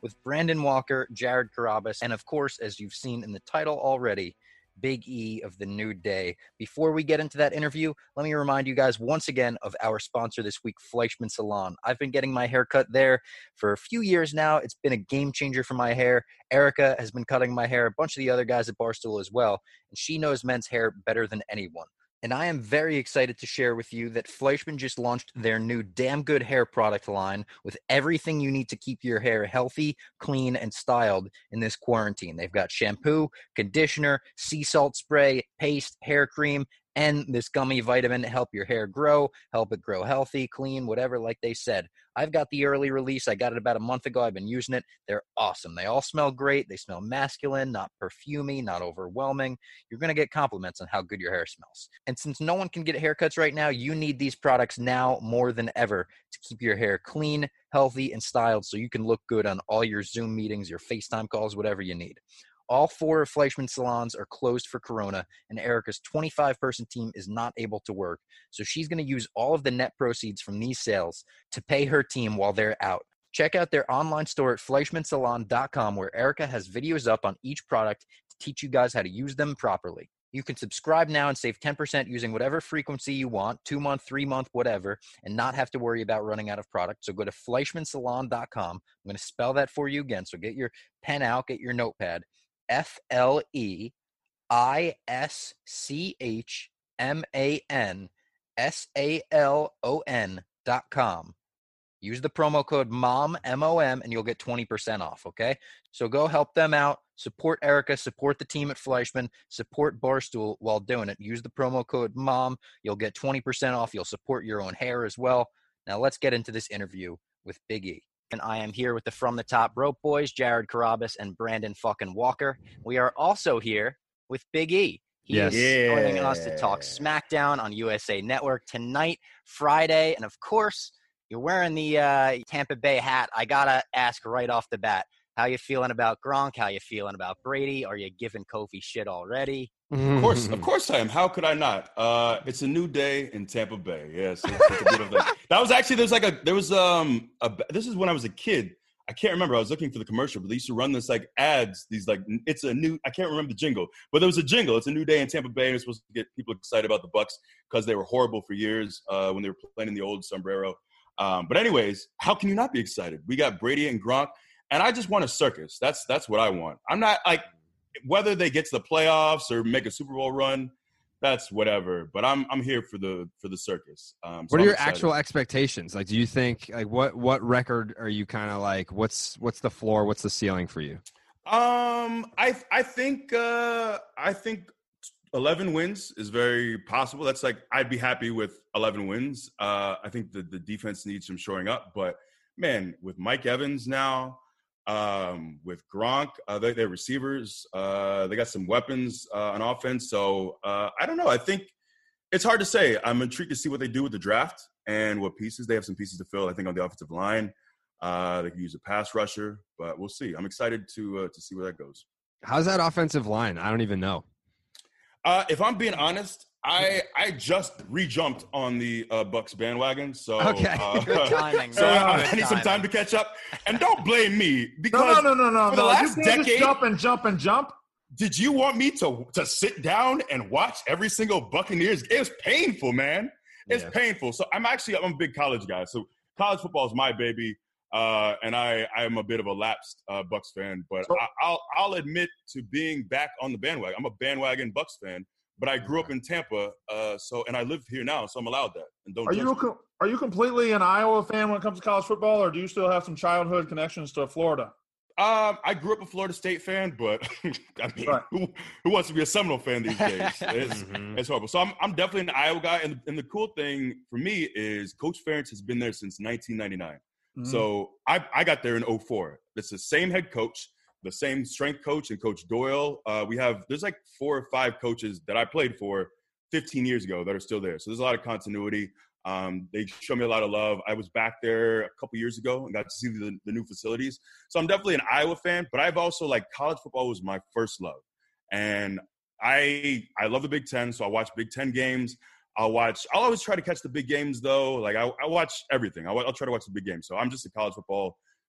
with Brandon Walker, Jared Carabas, and of course, as you've seen in the title already, Big E of the New Day. Before we get into that interview, let me remind you guys once again of our sponsor this week, Fleischman Salon. I've been getting my hair cut there for a few years now. It's been a game changer for my hair. Erica has been cutting my hair, a bunch of the other guys at Barstool as well, and she knows men's hair better than anyone. And I am very excited to share with you that Fleischman just launched their new Damn Good Hair product line with everything you need to keep your hair healthy, clean, and styled in this quarantine. They've got shampoo, conditioner, sea salt spray, paste, hair cream, and this gummy vitamin to help your hair grow, help it grow healthy, clean, whatever, like they said. I've got the early release. I got it about a month ago. I've been using it. They're awesome. They all smell great. They smell masculine, not perfumey, not overwhelming. You're going to get compliments on how good your hair smells. And since no one can get haircuts right now, you need these products now more than ever to keep your hair clean, healthy, and styled so you can look good on all your Zoom meetings, your FaceTime calls, whatever you need. All 4 of Fleischman salons are closed for Corona, and Erica's 25-person team is not able to work, so she's going to use all of the net proceeds from these sales to pay her team while they're out. Check out their online store at FleischmanSalon.com, where Erica has videos up on each product to teach you guys how to use them properly. You can subscribe now and save 10% using whatever frequency you want, 2-month, 3-month, whatever, and not have to worry about running out of product. So go to FleischmanSalon.com. I'm going to spell that for you again, so get your pen out, get your notepad. FleischmanSalon.com. Use the promo code MOM, M-O-M, and you'll get 20% off, okay? So go help them out. Support Erica. Support the team at Fleischman. Support Barstool while doing it. Use the promo code MOM. You'll get 20% off. You'll support your own hair as well. Now let's get into this interview with Big E. And I am here with the From the Top Rope Boys, Jared Carabas and Brandon fucking Walker. We are also here with Big E. He is joining us to talk SmackDown on USA Network tonight, Friday. And of course, you're wearing the Tampa Bay hat. I got to ask right off the bat, how you feeling about Gronk? How you feeling about Brady? Are you giving Kofi shit already? Of course I am. How could I not? It's a new day in Tampa Bay. Yes, it's a beautiful thing. That was actually this is when I was a kid. I can't remember. I was looking for the commercial, but they used to run this like ads. These like it's a new. I can't remember the jingle, but there was a jingle. It's a new day in Tampa Bay. And it's supposed to get people excited about the Bucks because they were horrible for years when they were playing in the old sombrero. But anyways, how can you not be excited? We got Brady and Gronk, and I just want a circus. That's what I want. I'm not like. Whether they get to the playoffs or make a Super Bowl run, that's whatever. But I'm here for the circus. What are your actual expectations? Like, do you think like what record are you kind of like? What's the floor? What's the ceiling for you? I think 11 wins is very possible. That's like I'd be happy with 11 wins. I think the defense needs some shoring up, but man, with Mike Evans now. With Gronk, they're receivers. They got some weapons on offense. So I don't know. I think it's hard to say. I'm intrigued to see what they do with the draft and what pieces. They have some pieces to fill, I think, on the offensive line. They could use a pass rusher, but we'll see. I'm excited to see where that goes. How's that offensive line? I don't even know. If I'm being honest, I just re-jumped on the Bucks bandwagon, so okay. Good timing. So I need some time to catch up. And don't blame me because no. For the last decade, just jump. Did you want me to sit down and watch every single Buccaneers? It was painful, man. It's painful. So I'm a big college guy. So college football is my baby, and I am a bit of a lapsed Bucks fan. But I'll admit to being back on the bandwagon. I'm a bandwagon Bucks fan. But I grew up in Tampa, and I live here now, so I'm allowed that. And Are you completely an Iowa fan when it comes to college football, or do you still have some childhood connections to Florida? I grew up a Florida State fan, but I mean, right. who wants to be a Seminole fan these days? It's horrible. So I'm definitely an Iowa guy, and the cool thing for me is Coach Ferentz has been there since 1999. Mm-hmm. So I got there in 2004. It's the same head coach. The same strength coach and Coach Doyle. There's like 4 or 5 coaches that I played for 15 years ago that are still there. So there's a lot of continuity. They show me a lot of love. I was back there a couple years ago and got to see the new facilities. So I'm definitely an Iowa fan, but I've also college football was my first love. And I love the Big Ten. So I watch Big Ten games. I'll always try to catch the big games though. Like I watch everything. I'll try to watch the big games. So I'm just a college football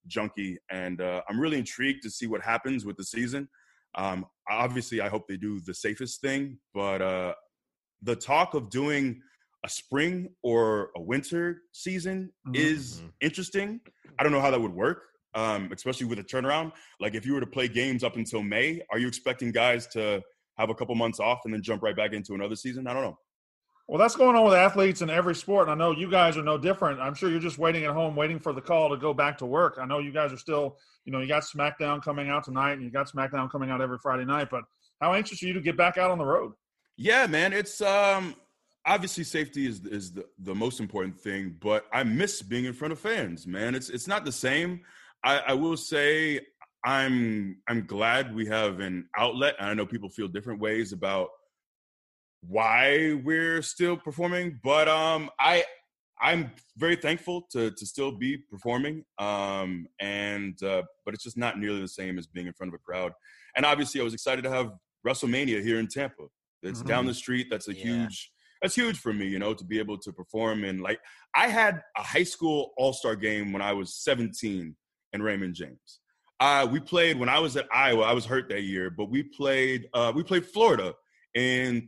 junkie, and I'm really intrigued to see what happens with the season. Obviously, I hope they do the safest thing, but the talk of doing a spring or a winter season is interesting. I don't know how that would work, especially with a turnaround. Like if you were to play games up until May, are you expecting guys to have a couple months off and then jump right back into another season? I don't know. Well, that's going on with athletes in every sport. And I know you guys are no different. I'm sure you're just waiting at home, waiting for the call to go back to work. I know you guys are still, you got SmackDown coming out tonight and you got SmackDown coming out every Friday night, but how anxious are you to get back out on the road? Yeah, man, it's obviously safety is the most important thing, but I miss being in front of fans, man. It's not the same. I will say I'm glad we have an outlet, and I know people feel different ways about why we're still performing, but I'm very thankful to still be performing, but it's just not nearly the same as being in front of a crowd. And obviously, I was excited to have WrestleMania here in Tampa. It's down the street. That's huge for me, to be able to perform. And like, I had a high school all-star game when I was 17 in Raymond James. We played when I was at Iowa. I was hurt that year, but we played Florida in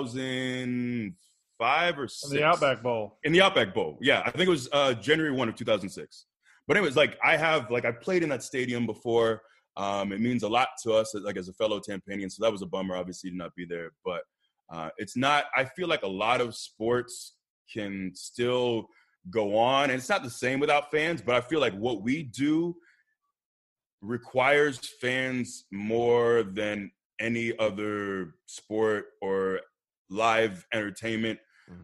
2005 or 6. In the Outback Bowl. In the Outback Bowl. Yeah. I think it was January 1 of 2006. But anyways, I played in that stadium before. It means a lot to us, as a fellow Tampanian. So that was a bummer, obviously, to not be there. But it's not – I feel like a lot of sports can still go on. And it's not the same without fans, but I feel like what we do requires fans more than any other sport or live entertainment.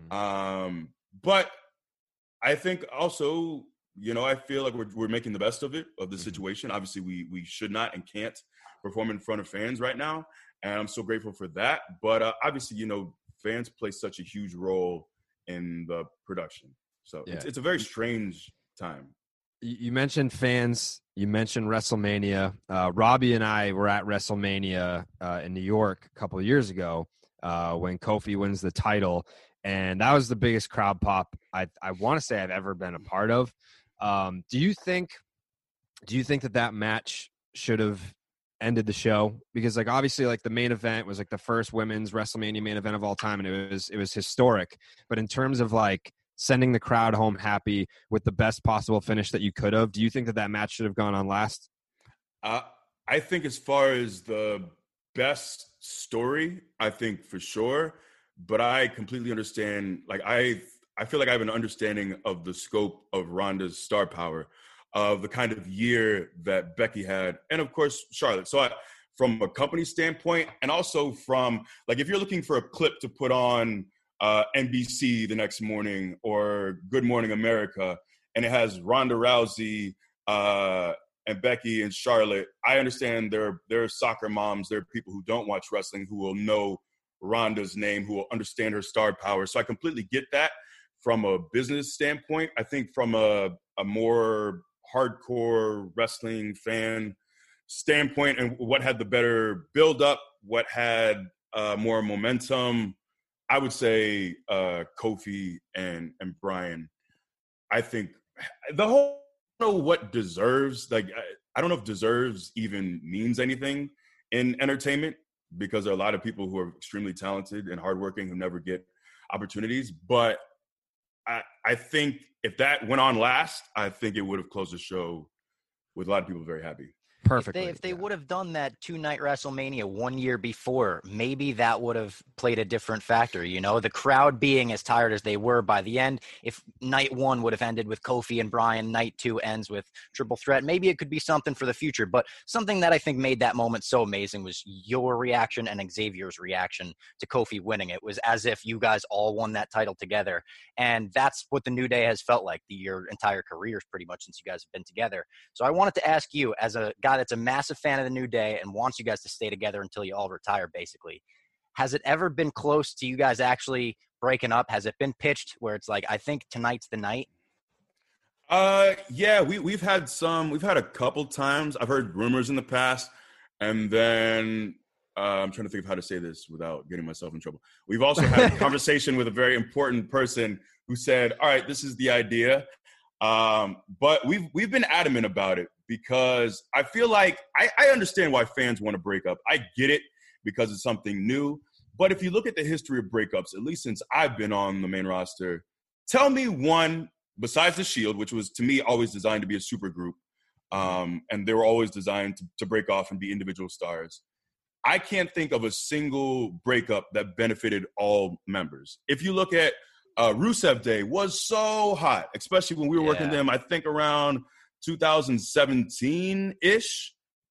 But I think also – I feel like we're making the best of the situation. Obviously, we should not and can't perform in front of fans right now, and I'm so grateful for that. But obviously, fans play such a huge role in the production. So it's a very strange time. You mentioned fans. You mentioned WrestleMania. Robbie and I were at WrestleMania in New York a couple of years ago when Kofi wins the title, and that was the biggest crowd pop I want to say I've ever been a part of. Do you think that match should have ended the show? Because obviously the main event was the first women's WrestleMania main event of all time, and it was historic. But in terms of sending the crowd home happy with the best possible finish that you could have, do you think that match should have gone on last? I think as far as the best story, I think for sure. But I completely understand. I feel like I have an understanding of the scope of Ronda's star power, of the kind of year that Becky had, and of course, Charlotte. So from a company standpoint, and also from, if you're looking for a clip to put on NBC the next morning or Good Morning America, and it has Ronda Rousey and Becky and Charlotte, I understand there are soccer moms, there are people who don't watch wrestling who will know Ronda's name, who will understand her star power. So I completely get that. From a business standpoint, I think from a more hardcore wrestling fan standpoint, and what had the better build-up, what had more momentum, I would say Kofi and Brian. I think the whole, I don't know what deserves, I don't know if deserves even means anything in entertainment, because there are a lot of people who are extremely talented and hardworking who never get opportunities. But I think if that went on last, I think it would have closed the show with a lot of people very happy. Perfectly. If they would have done that 2-night WrestleMania 1 year before, maybe that would have played a different factor. The crowd being as tired as they were by the end. If night 1 would have ended with Kofi and Brian, night 2 ends with Triple Threat, maybe it could be something for the future. But something that I think made that moment so amazing was your reaction and Xavier's reaction to Kofi winning. It was as if you guys all won that title together. And that's what the New Day has felt like your entire careers, pretty much, since you guys have been together. So I wanted to ask you, as a guy that's a massive fan of the New Day and wants you guys to stay together until you all retire, basically, has it ever been close to you guys actually breaking up? Has it been pitched where it's I think tonight's the night? Yeah, we've had a couple times. I've heard rumors in the past, and then I'm trying to think of how to say this without getting myself in trouble. We've also had a conversation with a very important person who said, all right, this is the idea. But we've been adamant about it, because I feel like I understand why fans want to break up. I get it because it's something new. But if you look at the history of breakups, at least since I've been on the main roster, tell me one, besides the Shield, which was to me always designed to be a super group, and they were always designed to break off and be individual stars. I can't think of a single breakup that benefited all members. If you look at Rusev Day was so hot, especially when we were working them, I think around 2017-ish.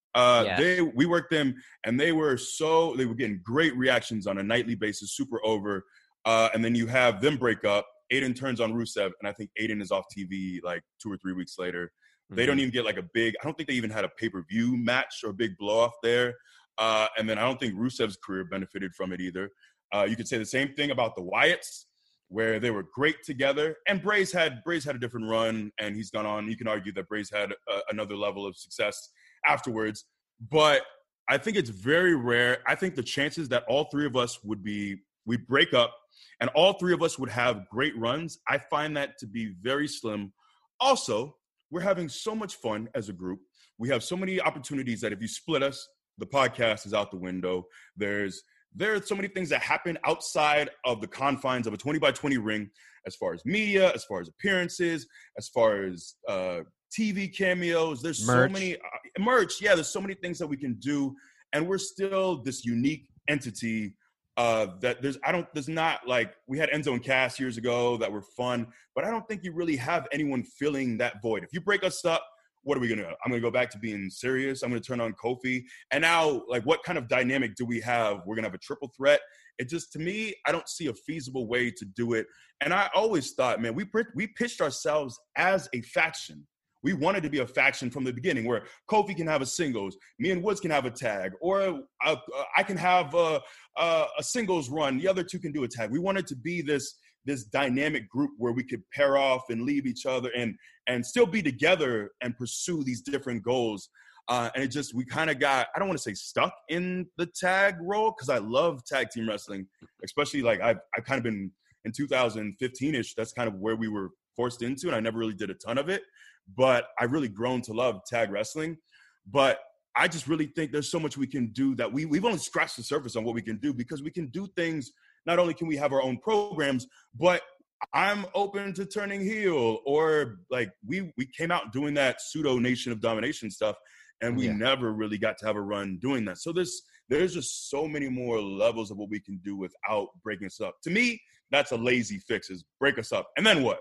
We worked them, and they were getting great reactions on a nightly basis, super over. And then you have them break up. Aiden turns on Rusev, and I think Aiden is off TV like 2 or 3 weeks later. Mm-hmm. They don't even get like I don't think they even had a pay-per-view match or a big blow-off there. And then I don't think Rusev's career benefited from it either. You could say the same thing about the Wyatts, where they were great together. And Bray's had a different run, and he's gone on. You can argue that Bray's had another level of success afterwards. But I think it's very rare. I think the chances that all three of us we break up and all three of us would have great runs, I find that to be very slim. Also, we're having so much fun as a group. We have so many opportunities that if you split us, the podcast is out the window. There are so many things that happen outside of the confines of a 20-by-20 ring, as far as media, as far as appearances, as far as TV cameos. There's merch. So many merch. Yeah, there's so many things that we can do, and we're still this unique entity that there's not like we had Enzo and Cass years ago that were fun, but I don't think you really have anyone filling that void. If you break us up, what are we going to do? I'm going to go back to being serious. I'm going to turn on Kofi. And now, like, what kind of dynamic do we have? We're going to have a triple threat. It just, to me, I don't see a feasible way to do it. And I always thought, man, we pitched ourselves as a faction. We wanted to be a faction from the beginning where Kofi can have a singles, me and Woods can have a tag, or I can have a singles run. The other two can do a tag. We wanted to be this dynamic group where we could pair off and leave each other and still be together and pursue these different goals. And we kind of got, I don't want to say stuck in the tag role, because I love tag team wrestling, especially like I've kind of been in 2015-ish. That's kind of where we were forced into, and I never really did a ton of it. But I've really grown to love tag wrestling. But I just really think there's so much we can do that we've only scratched the surface on what we can do, because we can do things. Not only can we have our own programs, but I'm open to turning heel, or like we came out doing that pseudo Nation of Domination stuff, and we never really got to have a run doing that. So there's just so many more levels of what we can do without breaking us up. To me, that's a lazy fix, is break us up. And then what?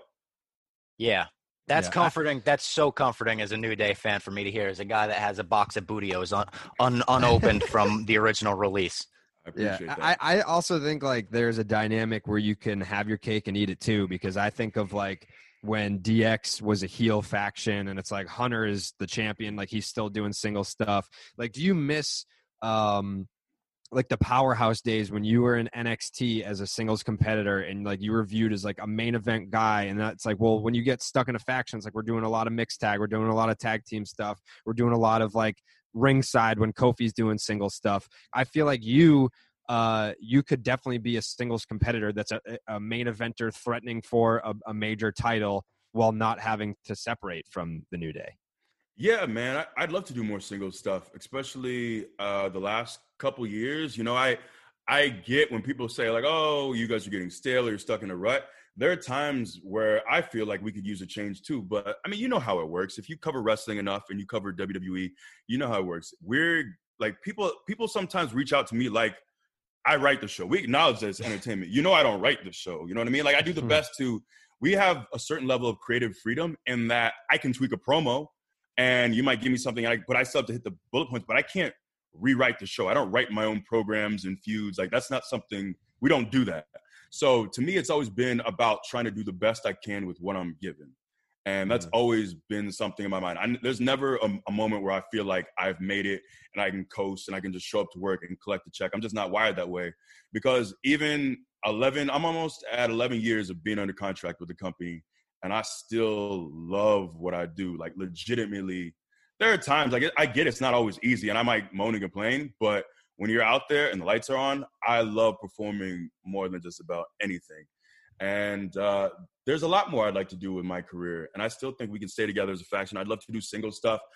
Yeah. That's comforting. That's so comforting as a New Day fan for me to hear, as a guy that has a box of Bootios unopened from the original release. I appreciate that. I also think like there's a dynamic where you can have your cake and eat it too, because I think of like when DX was a heel faction and it's like Hunter is the champion, like he's still doing single stuff. Like, do you miss like the powerhouse days when you were in NXT as a singles competitor and like you were viewed as like a main event guy? And that's like, well, when you get stuck in a faction, it's like we're doing a lot of mixed tag, we're doing a lot of tag team stuff, we're doing a lot of like ringside when Kofi's doing single stuff. I feel like you could definitely be a singles competitor that's a main eventer threatening for a major title while not having to separate from the New Day. Yeah, man, I'd love to do more singles stuff, especially the last couple years. You know, I get when people say like, oh, you guys are getting stale or you're stuck in a rut. There are times where I feel like we could use a change too. But I mean, you know how it works. If you cover wrestling enough and you cover WWE, you know how it works. We're like, people sometimes reach out to me like, I write the show. We acknowledge that it's entertainment. You know, I don't write the show. You know what I mean? Like, I do the best we have a certain level of creative freedom in that I can tweak a promo and you might give me something, but I still have to hit the bullet points, but I can't rewrite the show. I don't write my own programs and feuds. Like, that's not something, we don't do that. So to me, it's always been about trying to do the best I can with what I'm given. And that's always been something in my mind. There's never a moment where I feel like I've made it and I can coast and I can just show up to work and collect the check. I'm just not wired that way, because even I'm almost at 11 years of being under contract with the company, and I still love what I do. Like, legitimately, there are times, like, I get it's not always easy and I might moan and complain, but when you're out there and the lights are on, I love performing more than just about anything. And there's a lot more I'd like to do with my career, and I still think we can stay together as a faction. I'd love to do single stuff.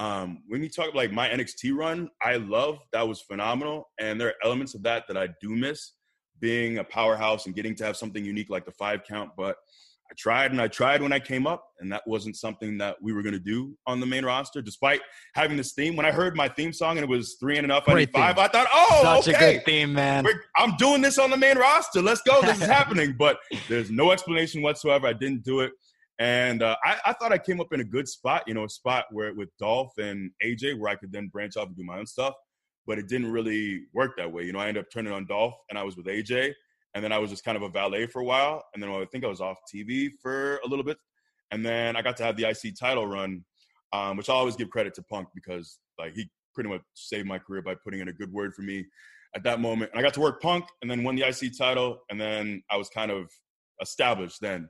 when you talk like my NXT run, I love that was phenomenal. And there are elements of that I do miss, being a powerhouse and getting to have something unique like the 5 count. But I tried when I came up, and that wasn't something that we were going to do on the main roster, despite having this theme. When I heard my theme song and it was 3 and enough, I need 5, I thought, oh, such okay. a good theme, man. I'm doing this on the main roster. Let's go. This is happening. But there's no explanation whatsoever. I didn't do it. And I thought I came up in a good spot, a spot where with Dolph and AJ where I could then branch off and do my own stuff. But it didn't really work that way. I ended up turning on Dolph, and I was with AJ. And then I was just kind of a valet for a while. And then I think I was off TV for a little bit. And then I got to have the IC title run, which I always give credit to Punk because like he pretty much saved my career by putting in a good word for me at that moment. And I got to work Punk and then won the IC title. And then I was kind of established then.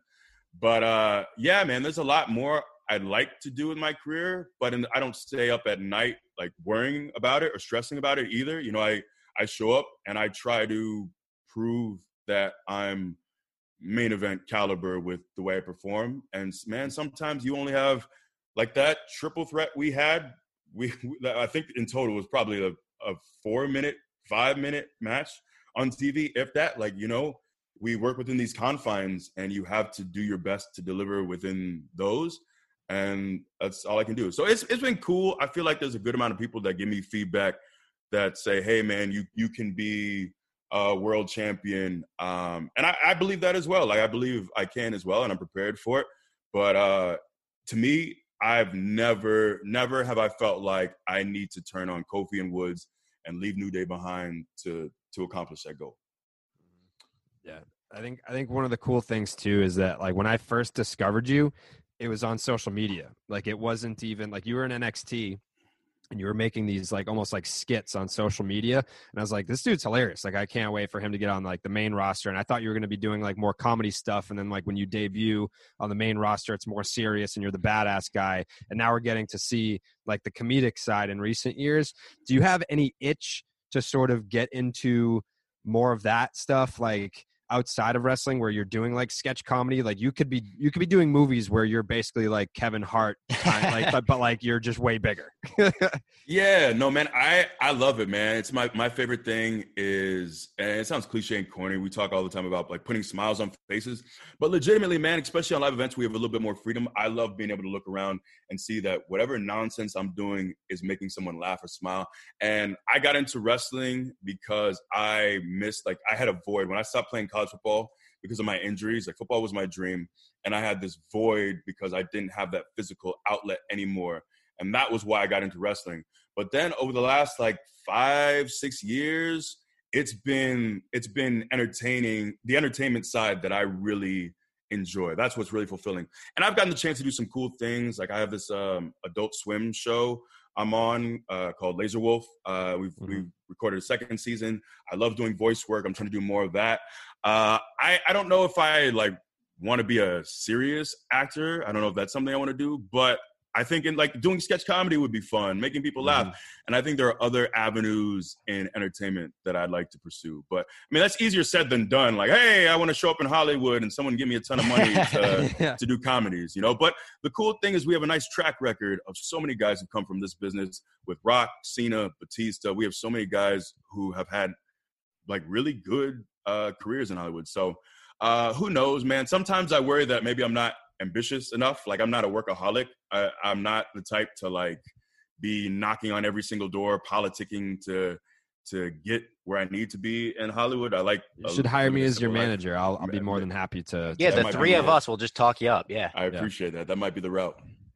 But yeah, man, there's a lot more I'd like to do in my career. But I don't stay up at night like worrying about it or stressing about it either. I show up and I try to prove that I'm main event caliber with the way I perform. And man, sometimes you only have like that triple threat we had. I think in total was probably a 4-minute, 5-minute match on TV. If that, we work within these confines and you have to do your best to deliver within those. And that's all I can do. So it's been cool. I feel like there's a good amount of people that give me feedback that say, hey man, you can be world champion. And I believe that as well. Like I believe I can as well, and I'm prepared for it. But to me, I've never have I felt like I need to turn on Kofi and Woods and leave New Day behind to accomplish that goal. Yeah. I think one of the cool things too is that like when I first discovered you, it was on social media. Like it wasn't even like you were in NXT and you were making these like almost like skits on social media. And I was like, this dude's hilarious. Like I can't wait for him to get on like the main roster. And I thought you were going to be doing like more comedy stuff. And then like when you debut on the main roster, it's more serious and you're the badass guy. And now we're getting to see like the comedic side in recent years. Do you have any itch to sort of get into more of that stuff? Like outside of wrestling where you're doing like sketch comedy, like you could be doing movies where you're basically like Kevin Hart, but like you're just way bigger. Yeah, no, man, I love it, man. It's my favorite thing is, and it sounds cliche and corny. We talk all the time about like putting smiles on faces, but legitimately, man, especially on live events, we have a little bit more freedom. I love being able to look around and see that whatever nonsense I'm doing is making someone laugh or smile. And I got into wrestling because I had a void when I stopped playing college football because of my injuries. Like football was my dream, and I had this void because I didn't have that physical outlet anymore. And that was why I got into wrestling. But then over the last like 5-6 years, it's been entertaining, the entertainment side that I really enjoy. That's what's really fulfilling. And I've gotten the chance to do some cool things. Like I have this Adult Swim show I'm on called Laser Wolf. We've recorded a 2nd season. I love doing voice work. I'm trying to do more of that. I don't know if I like want to be a serious actor. I don't know if that's something I want to do, but I think in like doing sketch comedy would be fun, making people laugh. And I think there are other avenues in entertainment that I'd like to pursue. But I mean, that's easier said than done. Like, hey, I want to show up in Hollywood and someone give me a ton of money to do comedies, But the cool thing is we have a nice track record of so many guys who come from this business with Rock, Cena, Batista. We have so many guys who have had like really good careers in Hollywood. So who knows, man? Sometimes I worry that maybe I'm not ambitious enough. Like I'm not a workaholic. I'm not the type to like be knocking on every single door, politicking to get where I need to be in Hollywood. You should hire me as your manager. I'll be more than happy to. Yeah, the 3 of us will just talk you up. Yeah, I appreciate that. That might be the route.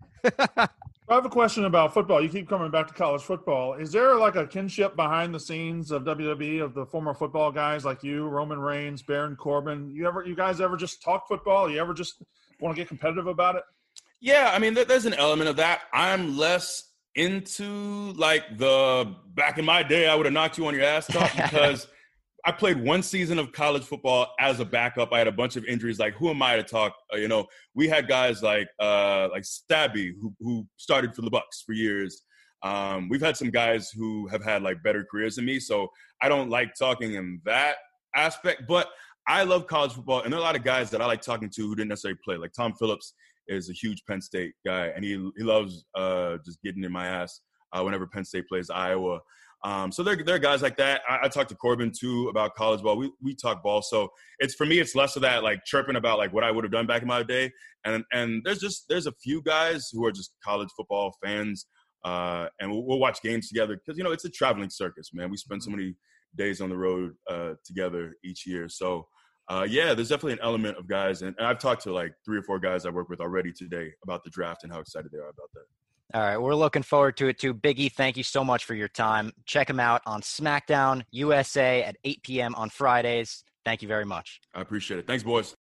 I have a question about football. You keep coming back to college football. Is there like a kinship behind the scenes of WWE of the former football guys like you, Roman Reigns, Baron Corbin? You guys ever just talk football? You ever just want to get competitive about it? Yeah, I mean, there's an element of that. I'm less into like the back in my day, I would have knocked you on your ass talk because I played 1 season of college football as a backup. I had a bunch of injuries. Like, who am I to talk? We had guys like Stabby who started for the Bucks for years. We've had some guys who have had like better careers than me. So I don't like talking in that aspect, but I love college football. And there are a lot of guys that I like talking to who didn't necessarily play. Like Tom Phillips is a huge Penn State guy, and he loves just getting in my ass whenever Penn State plays Iowa. So there are guys like that. I talked to Corbin too about college ball. We talk ball. So for me, it's less of that like chirping about like what I would have done back in my day. And there's a few guys who are just college football fans, and we'll watch games together because it's a traveling circus, man. We spend so many days on the road together each year. So there's definitely an element of guys, and I've talked to like 3 or 4 guys I work with already today about the draft and how excited they are about that. All right, we're looking forward to it too. Big E, thank you so much for your time. Check him out on SmackDown USA at 8 p.m. on Fridays. Thank you very much. I appreciate it. Thanks, boys.